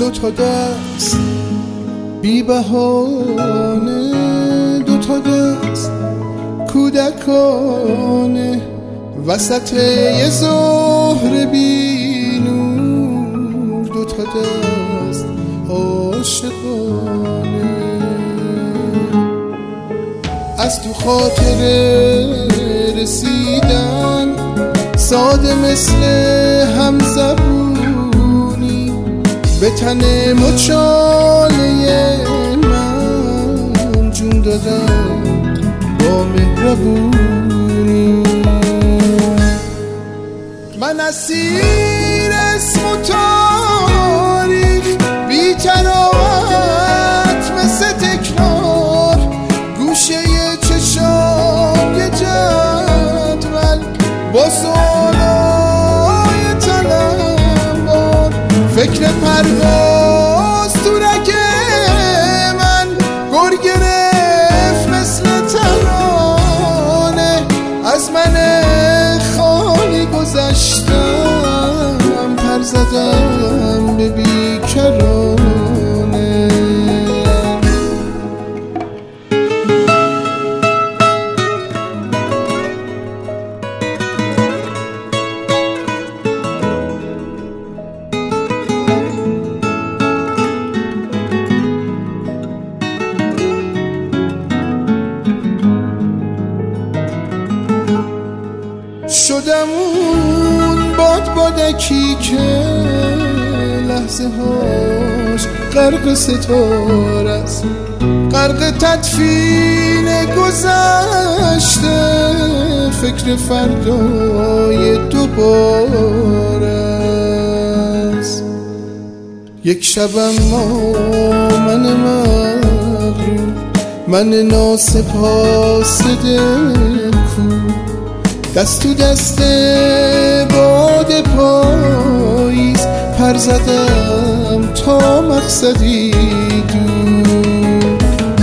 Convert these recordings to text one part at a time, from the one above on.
تا دست بی بهانه، دو تا دست کودکانه، وسط یه ظهر بی نور، دو تا دست عاشقانه. از تو خاطر رسیدن ساده مثل همزبونی، به تن مچاله من جون دادم با مهربونی. من اسیر اسم و تاریخ بی تراوت مثل تکرار، گوشه چشام یه جدول با سوالای طلبان، فکر پرواز تو رگ من گر گرفت مثل ترانه. از من خالی گذشتم، پر زدم به بیکرانه. شدم اون بادکی که لحظه هاش غرق ستاره است، غرق تدفین گذشته، فکر فردای دوباره است. یک شبم من مغرور، من ناسپاس دلکو، دست تو دست باد پاییز، پر زدم تا مقصدی دور.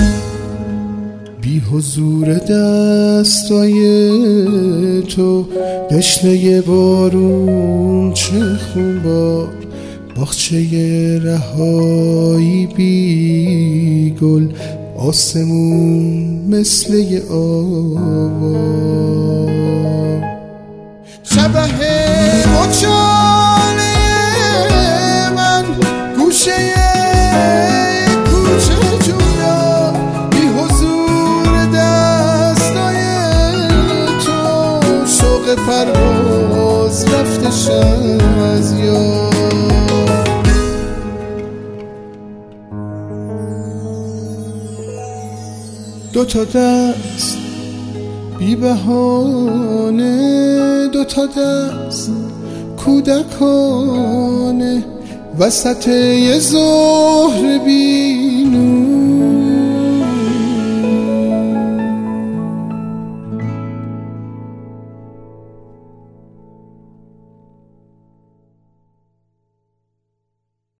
بی حضور دستای تو، دشنه بارون چه خونبار، باغچه رهایی بی گل، آسمون مثل یه آوار. شبه مچاله من گوشه کوچه جویا، بی حضور دستای تو، شوق پرواز رفتشم از یاد. دو تا دست بی بهانه، دو تا دست کودکانه، وسط یه ظهر بی